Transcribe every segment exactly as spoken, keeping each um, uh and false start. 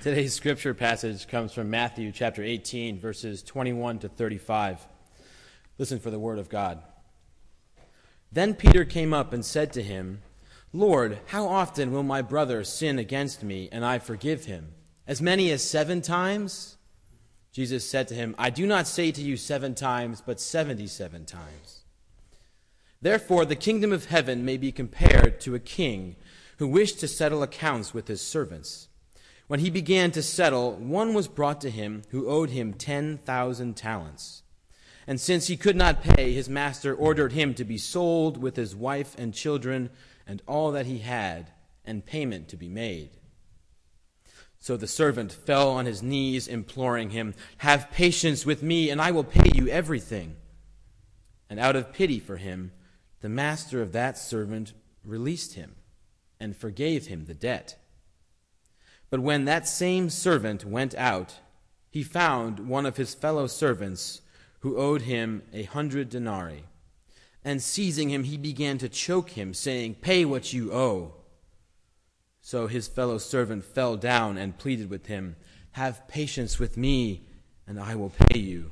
Today's scripture passage comes from Matthew chapter eighteen, verses twenty-one to thirty-five. Listen for the word of God. Then Peter came up and said to him, "Lord, how often will my brother sin against me, and I forgive him? As many as seven times?" Jesus said to him, "I do not say to you seven times, but seventy-seven times. Therefore the kingdom of heaven may be compared to a king who wished to settle accounts with his servants. When he began to settle, one was brought to him who owed him ten thousand talents. And since he could not pay, his master ordered him to be sold with his wife and children and all that he had, and payment to be made. So the servant fell on his knees, imploring him, 'Have patience with me, and I will pay you everything.' And out of pity for him, the master of that servant released him and forgave him the debt. But when that same servant went out, he found one of his fellow servants who owed him a hundred denarii. And seizing him, he began to choke him, saying, 'Pay what you owe.' So his fellow servant fell down and pleaded with him, 'Have patience with me, and I will pay you.'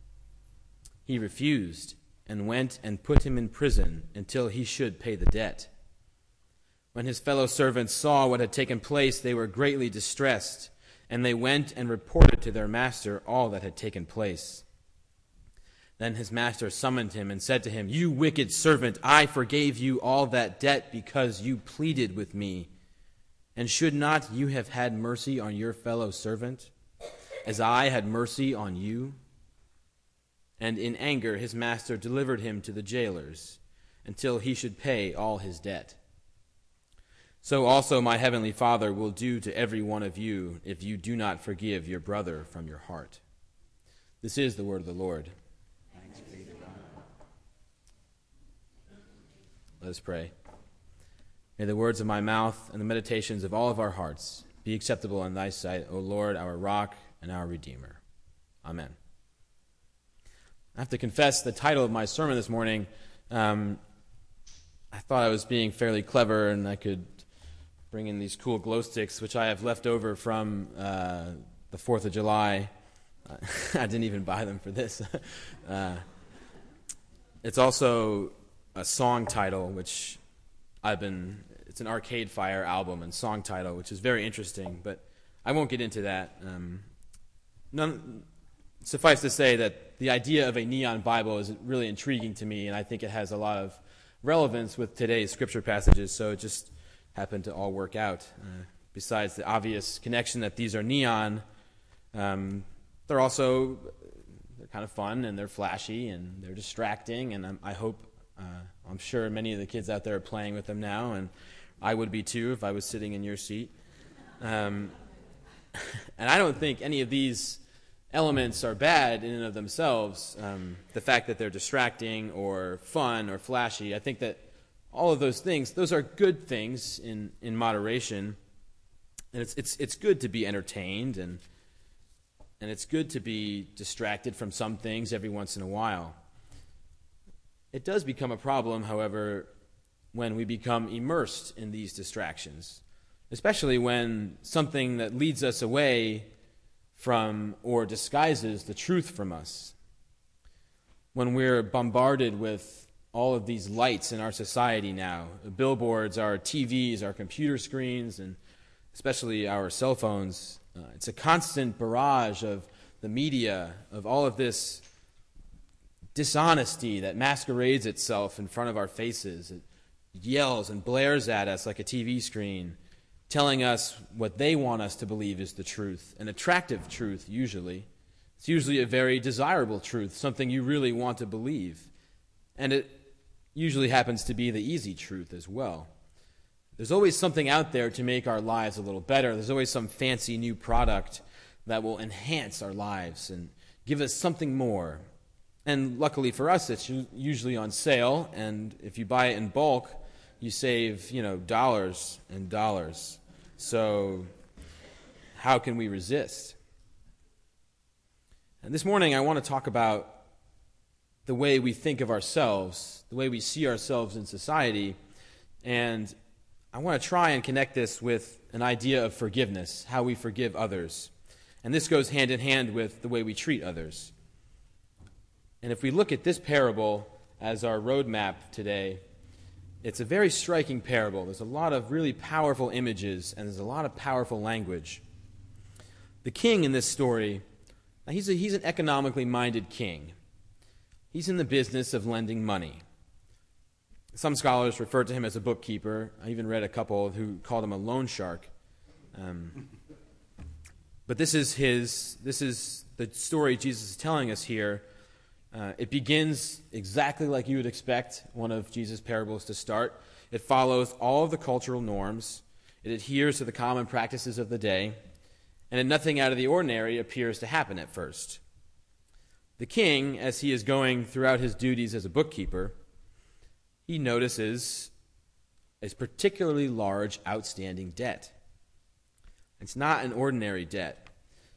He refused and went and put him in prison until he should pay the debt. When his fellow servants saw what had taken place, they were greatly distressed, and they went and reported to their master all that had taken place. Then his master summoned him and said to him, 'You wicked servant, I forgave you all that debt because you pleaded with me. And should not you have had mercy on your fellow servant, as I had mercy on you?' And in anger his master delivered him to the jailers until he should pay all his debt. So also my heavenly Father will do to every one of you if you do not forgive your brother from your heart." This is the word of the Lord. Thanks be to God. Let us pray. May the words of my mouth and the meditations of all of our hearts be acceptable in thy sight, O Lord, our rock and our Redeemer. Amen. I have to confess the title of my sermon this morning. Um, I thought I was being fairly clever and I could bring in these cool glow sticks, which I have left over from uh, the fourth of July. I didn't even buy them for this. uh, it's also a song title, which I've been, it's an Arcade Fire album and song title, which is very interesting, but I won't get into that. Um, none, suffice to say that the idea of a neon Bible is really intriguing to me, and I think it has a lot of relevance with today's scripture passages, so it just happened to all work out. Uh, besides the obvious connection that these are neon, um, they're also they're kind of fun and they're flashy and they're distracting, and I'm, I hope uh, I'm sure many of the kids out there are playing with them now, and I would be too if I was sitting in your seat. Um, and I don't think any of these elements are bad in and of themselves. Um, the fact that they're distracting or fun or flashy, I think that all of those things, those are good things in, in moderation. And it's it's it's good to be entertained, and and it's good to be distracted from some things every once in a while. It does become a problem, however, when we become immersed in these distractions, especially when something that leads us away from or disguises the truth from us. When we're bombarded with all of these lights in our society now, the billboards, our T Vs, our computer screens, and especially our cell phones. Uh, it's a constant barrage of the media, of all of this dishonesty that masquerades itself in front of our faces. It yells and blares at us like a T V screen, telling us what they want us to believe is the truth, an attractive truth usually. It's usually a very desirable truth, something you really want to believe. And it usually happens to be the easy truth as well. There's always something out there to make our lives a little better. There's always some fancy new product that will enhance our lives and give us something more. And luckily for us, it's usually on sale, and if you buy it in bulk, you save, you know, dollars and dollars. So how can we resist? And this morning I want to talk about the way we think of ourselves, the way we see ourselves in society, and I I want to try and connect this with an idea of forgiveness, how we forgive others. And this goes hand in hand with the way we treat others. And if we look at this parable as our roadmap today, it's a very striking parable. There's a lot of really powerful images, and there's a lot of powerful language. The king in this story, he's, a, he's an economically minded king. He's in the business of lending money. Some scholars refer to him as a bookkeeper. I even read a couple who called him a loan shark. Um, but this is his. This is the story Jesus is telling us here. Uh, it begins exactly like you would expect one of Jesus' parables to start. It follows all of the cultural norms. It adheres to the common practices of the day. And nothing out of the ordinary appears to happen at first. The king, as he is going throughout his duties as a bookkeeper, he notices a particularly large outstanding debt. It's not an ordinary debt.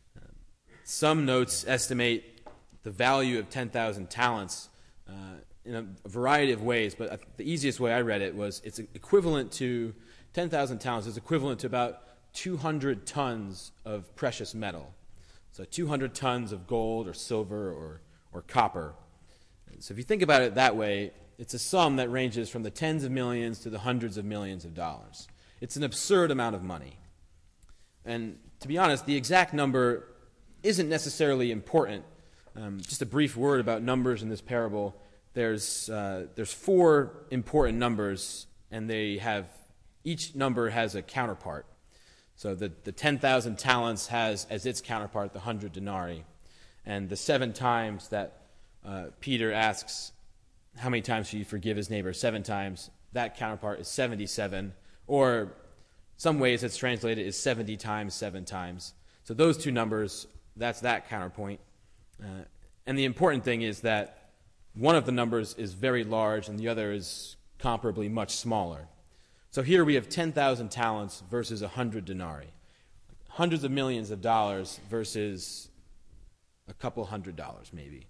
Some notes estimate the value of ten thousand talents uh, in a, a variety of ways, but the easiest way I read it was it's equivalent to, ten thousand talents is equivalent to about two hundred tons of precious metal. So two hundred tons of gold or silver or, or copper. So if you think about it that way, it's a sum that ranges from the tens of millions to the hundreds of millions of dollars. It's an absurd amount of money. And to be honest, the exact number isn't necessarily important. Um, just a brief word about numbers in this parable. There's uh, there's four important numbers, and they have each number has a counterpart. So the, the ten thousand talents has as its counterpart the one hundred denarii. And the seven times that uh, Peter asks, how many times should you forgive his neighbor? Seven times. That counterpart is seventy-seven. Or some ways it's translated is seventy times, seven times. So those two numbers, that's that counterpoint. Uh, and the important thing is that one of the numbers is very large and the other is comparably much smaller. So here we have ten thousand talents versus one hundred denarii. Hundreds of millions of dollars versus a couple hundred dollars maybe.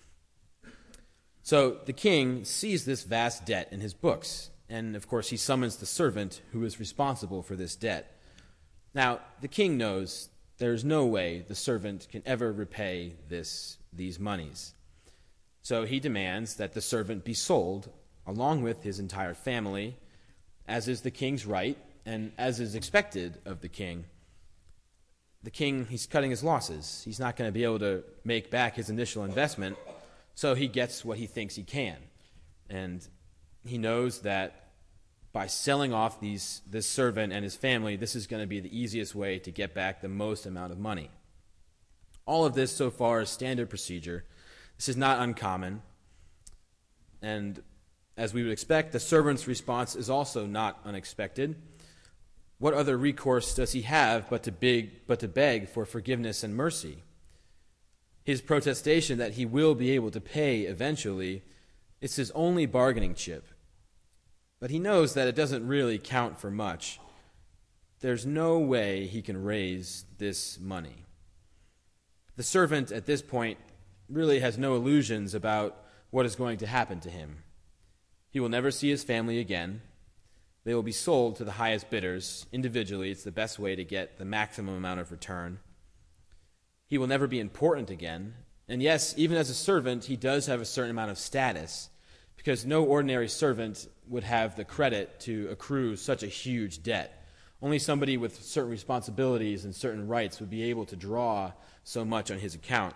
So the king sees this vast debt in his books. And of course he summons the servant who is responsible for this debt. Now the king knows there's no way the servant can ever repay this these monies. So he demands that the servant be sold along with his entire family, as is the king's right and as is expected of the king. The king, he's cutting his losses. He's not going to be able to make back his initial investment, so he gets what he thinks he can. And he knows that by selling off these this servant and his family, this is going to be the easiest way to get back the most amount of money. All of this so far is standard procedure. This is not uncommon. And as we would expect, the servant's response is also not unexpected. What other recourse does he have but to beg, but to beg for forgiveness and mercy? His protestation that he will be able to pay eventually is his only bargaining chip. But he knows that it doesn't really count for much. There's no way he can raise this money. The servant at this point really has no illusions about what is going to happen to him. He will never see his family again. They will be sold to the highest bidders. Individually, it's the best way to get the maximum amount of return. He will never be important again. And yes, even as a servant, he does have a certain amount of status, because no ordinary servant would have the credit to accrue such a huge debt. Only somebody with certain responsibilities and certain rights would be able to draw so much on his account.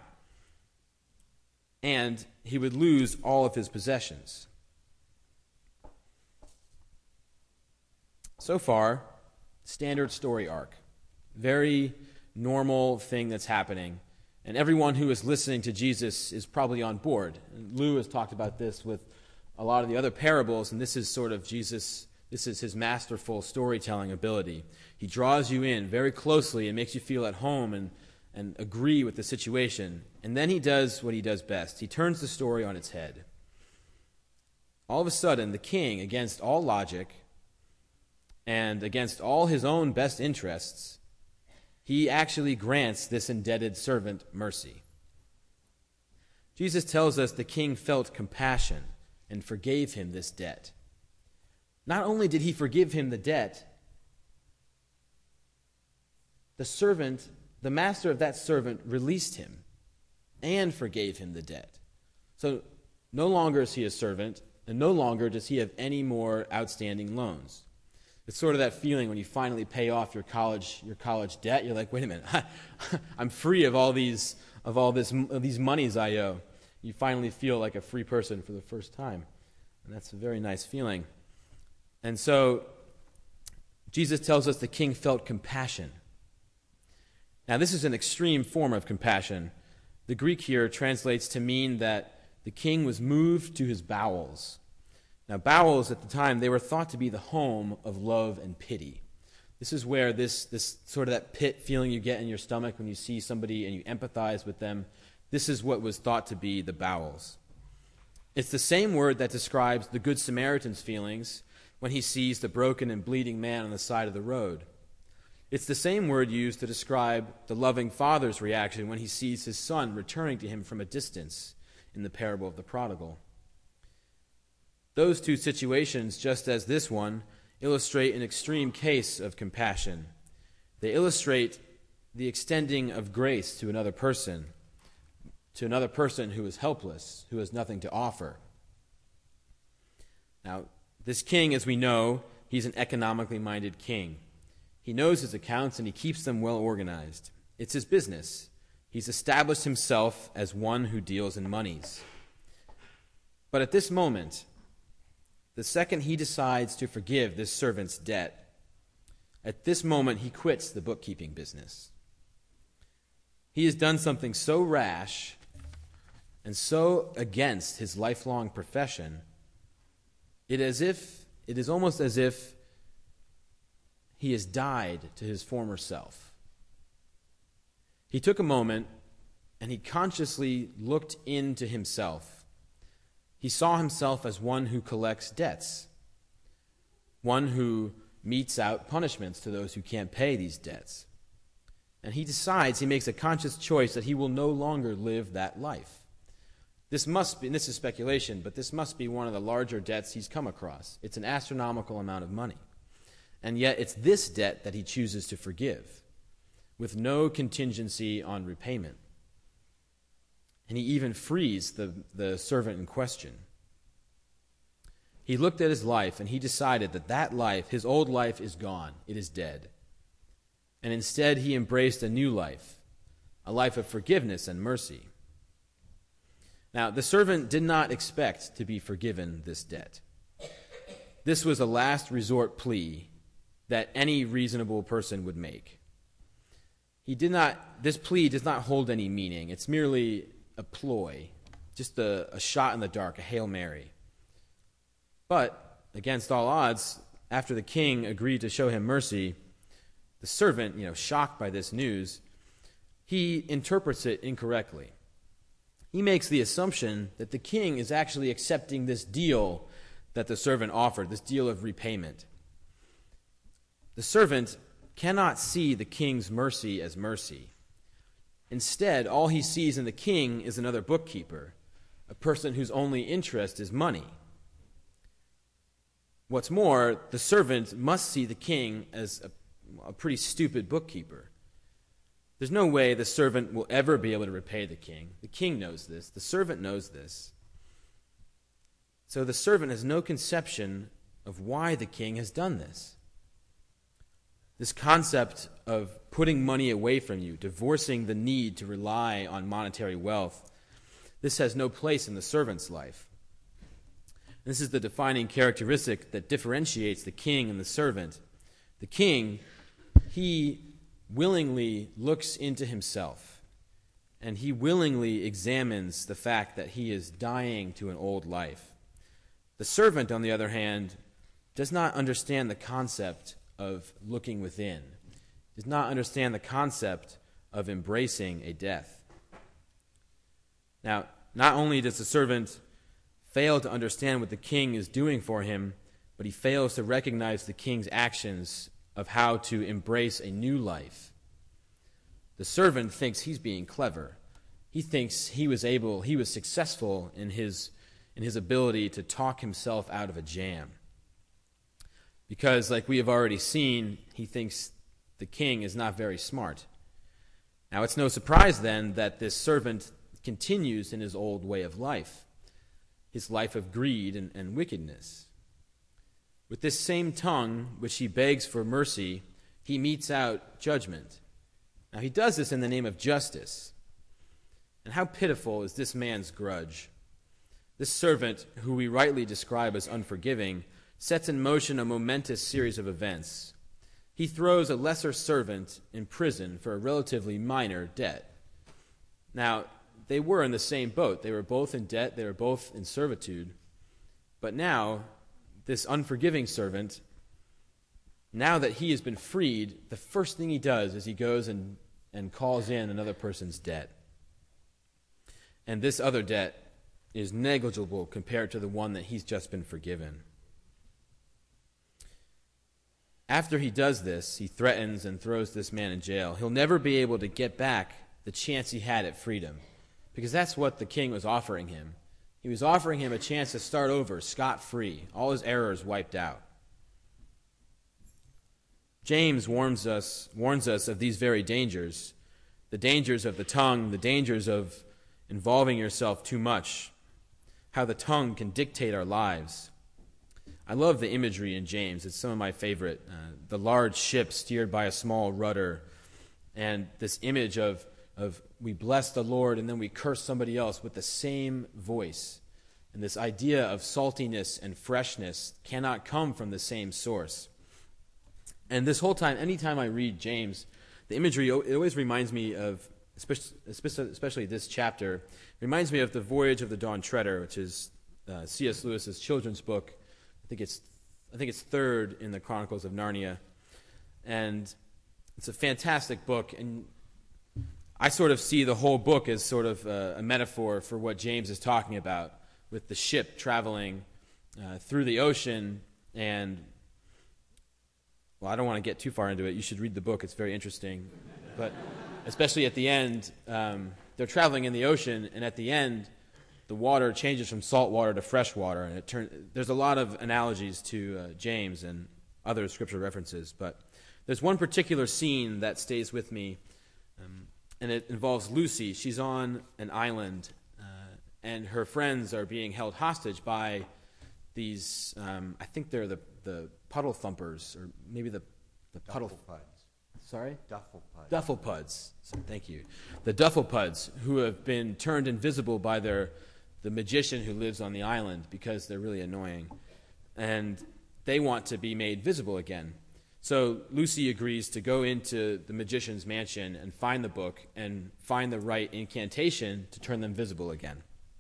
And he would lose all of his possessions. So far, standard story arc. Very normal thing that's happening. And everyone who is listening to Jesus is probably on board. And Lou has talked about this with a lot of the other parables, and this is sort of Jesus, this is his masterful storytelling ability. He draws you in very closely and makes you feel at home and, and agree with the situation. And then he does what he does best. He turns the story on its head. All of a sudden, the king, against all logic and against all his own best interests, he actually grants this indebted servant mercy. Jesus tells us the king felt compassion and forgave him this debt. Not only did he forgive him the debt, the servant, the master of that servant released him and forgave him the debt. So no longer is he a servant, and no longer does he have any more outstanding loans. It's sort of that feeling when you finally pay off your college your college debt. You're like, wait a minute, I'm free of all these of all this of these monies I owe. You finally feel like a free person for the first time, and that's a very nice feeling. And so Jesus tells us the king felt compassion. Now, this is an extreme form of compassion. The Greek here translates to mean that the king was moved to his bowels. Now, bowels at the time, they were thought to be the home of love and pity. This is where this, this sort of that pit feeling you get in your stomach when you see somebody and you empathize with them, this is what was thought to be the bowels. It's the same word that describes the Good Samaritan's feelings when he sees the broken and bleeding man on the side of the road. It's the same word used to describe the loving father's reaction when he sees his son returning to him from a distance in the parable of the prodigal. Those two situations, just as this one, illustrate an extreme case of compassion. They illustrate the extending of grace to another person, to another person who is helpless, who has nothing to offer. Now, this king, as we know, he's an economically minded king. He knows his accounts and he keeps them well organized. It's his business. He's established himself as one who deals in monies. But at this moment, the second he decides to forgive this servant's debt, at this moment he quits the bookkeeping business. He has done something so rash and so against his lifelong profession, it as if it is almost as if he has died to his former self. He took a moment and he consciously looked into himself. He saw himself as one who collects debts, one who metes out punishments to those who can't pay these debts. And he decides, he makes a conscious choice that he will no longer live that life. This must be, and this is speculation, but this must be one of the larger debts he's come across. It's an astronomical amount of money. And yet it's this debt that he chooses to forgive, with no contingency on repayment. And he even frees the, the servant in question. He looked at his life and he decided that that life, his old life, is gone. It is dead. And instead he embraced a new life, a life of forgiveness and mercy. Now, the servant did not expect to be forgiven this debt. This was a last resort plea that any reasonable person would make. He did not, this plea does not hold any meaning. It's merely a ploy, just a, a shot in the dark, a Hail Mary. But, against all odds, after the king agreed to show him mercy, the servant, you know, shocked by this news, he interprets it incorrectly. He makes the assumption that the king is actually accepting this deal that the servant offered, this deal of repayment. The servant cannot see the king's mercy as mercy. Instead, all he sees in the king is another bookkeeper, a person whose only interest is money. What's more, the servant must see the king as a, a pretty stupid bookkeeper. There's no way the servant will ever be able to repay the king. The king knows this. The servant knows this. So the servant has no conception of why the king has done this. This concept of putting money away from you, divorcing the need to rely on monetary wealth, this has no place in the servant's life. This is the defining characteristic that differentiates the king and the servant. The king, he willingly looks into himself, and he willingly examines the fact that he is dying to an old life. The servant, on the other hand, does not understand the concept of looking within, does not understand the concept of embracing a death. Now, not only does the servant fail to understand what the king is doing for him, but he fails to recognize the king's actions of how to embrace a new life. The servant thinks he's being clever. He thinks he was able, he was successful in his, in his ability to talk himself out of a jam. because, like we have already seen, he thinks the king is not very smart. Now, it's no surprise then that this servant continues in his old way of life, his life of greed and, and wickedness. With this same tongue, which he begs for mercy, he metes out judgment. Now, he does this in the name of justice. And how pitiful is this man's grudge? This servant, who we rightly describe as unforgiving, sets in motion a momentous series of events. He throws a lesser servant in prison for a relatively minor debt. Now, they were in the same boat. They were both in debt. They were both in servitude. But now, this unforgiving servant, now that he has been freed, the first thing he does is he goes and, and calls in another person's debt. And this other debt is negligible compared to the one that he's just been forgiven. After he does this, he threatens and throws this man in jail. He'll never be able to get back the chance he had at freedom, because that's what the king was offering him. He was offering him a chance to start over scot-free, all his errors wiped out. James warns us, warns us of these very dangers, the dangers of the tongue, the dangers of involving yourself too much, how the tongue can dictate our lives. I love the imagery in James. It's some of my favorite. Uh, the large ship steered by a small rudder, and this image of, of we bless the Lord and then we curse somebody else with the same voice. And this idea of saltiness and freshness cannot come from the same source. And this whole time, anytime I read James, the imagery, it always reminds me of, especially, especially this chapter, reminds me of The Voyage of the Dawn Treader, which is uh, C S Lewis's children's book. I think it's I think it's third in the Chronicles of Narnia. And it's a fantastic book, and I sort of see the whole book as sort of a, a metaphor for what James is talking about, with the ship traveling uh, through the ocean. And, well, I don't want to get too far into it. You should read the book. It's very interesting. But especially at the end, um, they're traveling in the ocean, and at the end, the water changes from salt water to fresh water, and it turn, there's a lot of analogies to uh, James and other scripture references, but there's one particular scene that stays with me, um, and it involves Lucy. She's on an island, uh, and her friends are being held hostage by these, um, I think they're the, the puddle thumpers, or maybe the, the puddle... Duffel Sorry? Duffel puds. Duffel puds. So, thank you. The duffel puds, who have been turned invisible by their the magician who lives on the island because they're really annoying. And they want to be made visible again. So Lucy agrees to go into the magician's mansion and find the book and find the right incantation to turn them visible again.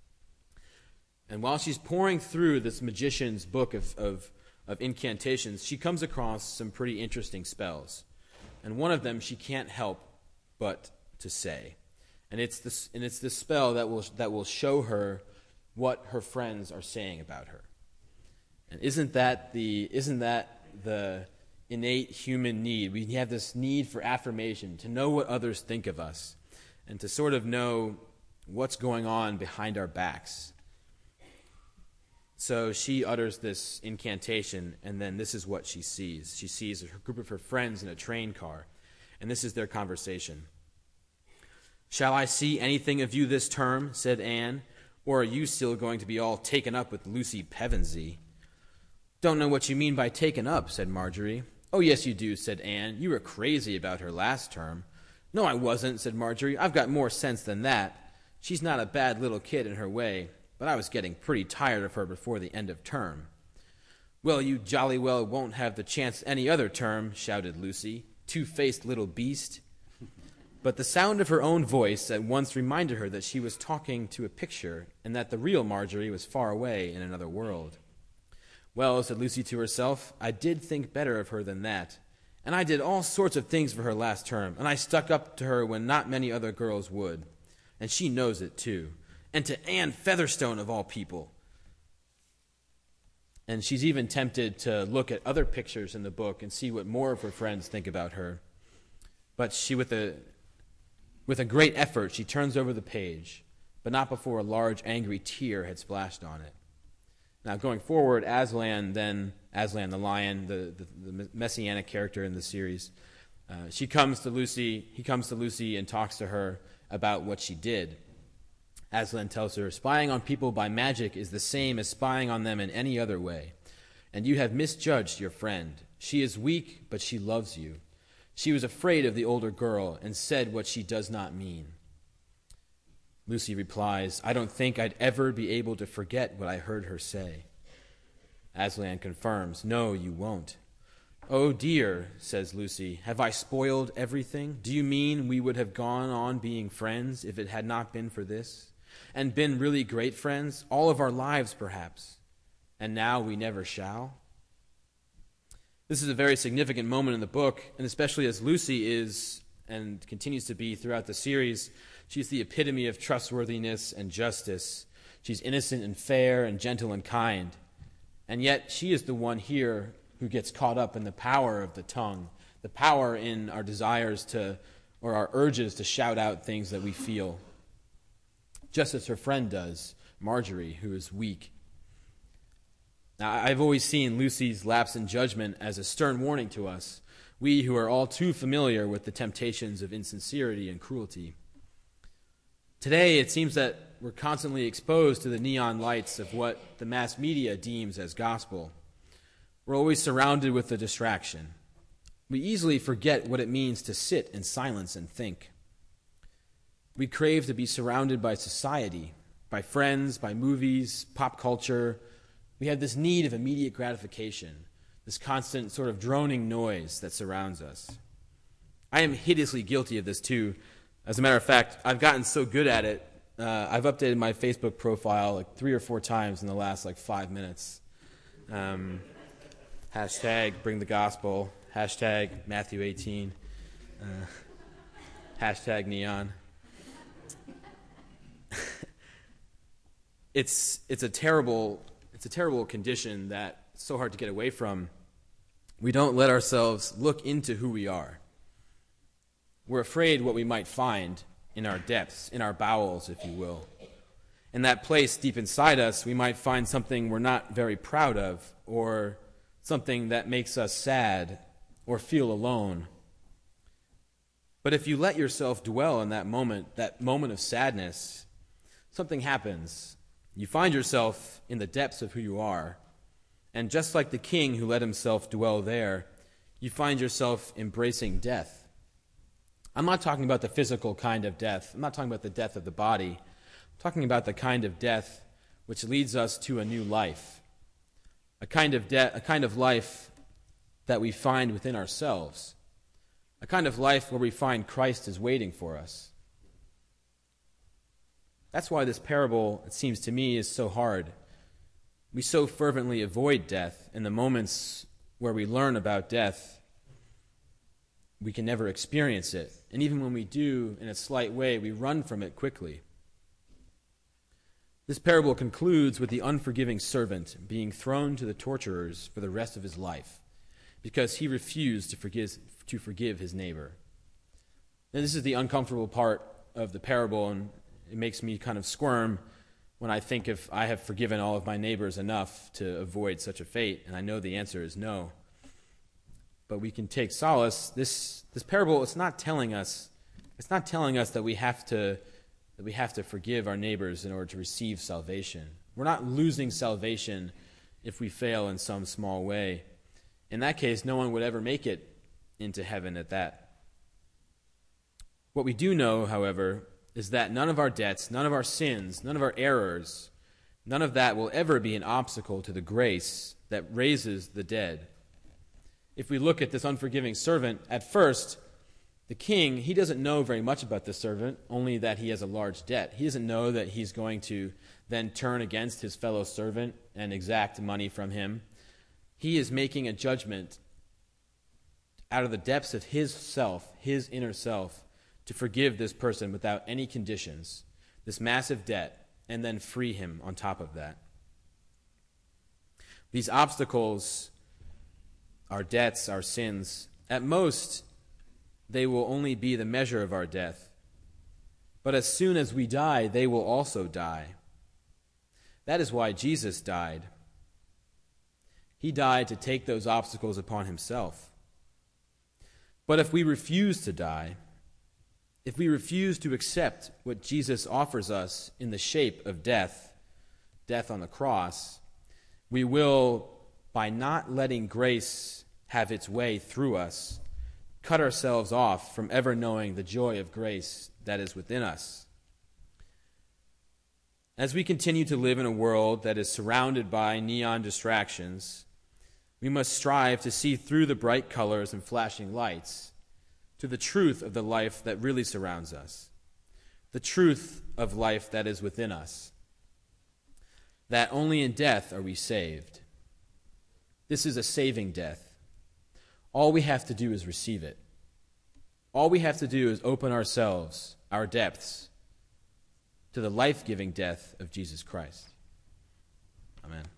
And while she's pouring through this magician's book of, of, of incantations, she comes across some pretty interesting spells. And one of them she can't help but to say. And it's this, and it's this spell that will that will show her what her friends are saying about her. And isn't that the isn't that the innate human need? We have this need for affirmation, to know what others think of us, and to sort of know what's going on behind our backs. So she utters this incantation, and then this is what she sees. She sees a group of her friends in a train car, and this is their conversation. "Shall I see anything of you this term?" said Anne, "or are you still going to be all taken up with Lucy Pevensey?" "Don't know what you mean by taken up," said Marjorie. "Oh, yes, you do," said Anne. "You were crazy about her last term." "No, I wasn't," said Marjorie. "I've got more sense than that. She's not a bad little kid in her way, but I was getting pretty tired of her before the end of term." "Well, you jolly well won't have the chance any other term," shouted Lucy. "Two-faced little beast." But the sound of her own voice at once reminded her that she was talking to a picture and that the real Marjorie was far away in another world. "Well," said Lucy to herself, "I did think better of her than that. And I did all sorts of things for her last term, and I stuck up to her when not many other girls would. And she knows it, too. And to Anne Featherstone, of all people." And she's even tempted to look at other pictures in the book and see what more of her friends think about her. But she, with a, with a great effort, she turns over the page, but not before a large angry tear had splashed on it. Now, going forward, Aslan, then Aslan the lion, the, the, the messianic character in the series, uh, she comes to Lucy, he comes to Lucy and talks to her about what she did. Aslan tells her, "Spying on people by magic is the same as spying on them in any other way. And you have misjudged your friend. She is weak, but she loves you. She was afraid of the older girl and said what she does not mean." Lucy replies, "I don't think I'd ever be able to forget what I heard her say." Aslan confirms, "No, you won't." "Oh dear," says Lucy, "have I spoiled everything? Do you mean we would have gone on being friends if it had not been for this? And been really great friends, all of our lives perhaps, and now we never shall?" This is a very significant moment in the book, and especially as Lucy is and continues to be throughout the series, she's the epitome of trustworthiness and justice. She's innocent and fair and gentle and kind. And yet she is the one here who gets caught up in the power of the tongue, the power in our desires to, or our urges to shout out things that we feel. Just as her friend does, Marjorie, who is weak. Now, I've always seen Lucy's lapse in judgment as a stern warning to us, we who are all too familiar with the temptations of insincerity and cruelty. Today, it seems that we're constantly exposed to the neon lights of what the mass media deems as gospel. We're always surrounded with the distraction. We easily forget what it means to sit in silence and think. We crave to be surrounded by society, by friends, by movies, pop culture. We have this need of immediate gratification, this constant sort of droning noise that surrounds us. I am hideously guilty of this too. As a matter of fact, I've gotten so good at it, uh, I've updated my Facebook profile like three or four times in the last like five minutes. Um, hashtag bring the gospel, hashtag Matthew eighteen, uh, hashtag neon. it's it's a terrible it's a terrible condition that it's so hard to get away from. We don't let ourselves look into who we are. We're afraid what we might find in our depths, in our bowels, if you will. In that place deep inside us, we might find something we're not very proud of, or something that makes us sad or feel alone. But if you let yourself dwell in that moment, that moment of sadness, something happens. You find yourself in the depths of who you are, and just like the king who let himself dwell there, you find yourself embracing death. I'm not talking about the physical kind of death. I'm not talking about the death of the body. I'm talking about the kind of death which leads us to a new life, a kind of de- a kind of life that we find within ourselves, a kind of life where we find Christ is waiting for us. That's why this parable, it seems to me, is so hard. We so fervently avoid death. In the moments where we learn about death, we can never experience it. And even when we do, in a slight way, we run from it quickly. This parable concludes with the unforgiving servant being thrown to the torturers for the rest of his life because he refused to forgive, to forgive his neighbor. And this is the uncomfortable part of the parable, and it makes me kind of squirm when I think if I have forgiven all of my neighbors enough to avoid such a fate, and I know the answer is no. But we can take solace. This this parable is not telling us it's not telling us that we have to that we have to forgive our neighbors in order to receive salvation. We're not losing salvation if we fail in some small way. In that case, no one would ever make it into heaven at that. What we do know, however, is that none of our debts, none of our sins, none of our errors, none of that will ever be an obstacle to the grace that raises the dead. If we look at this unforgiving servant, at first, the king, he doesn't know very much about this servant, only that he has a large debt. He doesn't know that he's going to then turn against his fellow servant and exact money from him. He is making a judgment out of the depths of his self, his inner self, to forgive this person without any conditions, this massive debt, and then free him on top of that. These obstacles, our debts, our sins, at most, they will only be the measure of our death. But as soon as we die, they will also die. That is why Jesus died. He died to take those obstacles upon himself. But if we refuse to die, if we refuse to accept what Jesus offers us in the shape of death, death on the cross, we will, by not letting grace have its way through us, cut ourselves off from ever knowing the joy of grace that is within us. As we continue to live in a world that is surrounded by neon distractions, we must strive to see through the bright colors and flashing lights to the truth of the life that really surrounds us, the truth of life that is within us, that only in death are we saved. This is a saving death. All we have to do is receive it. All we have to do is open ourselves, our depths, to the life-giving death of Jesus Christ. Amen.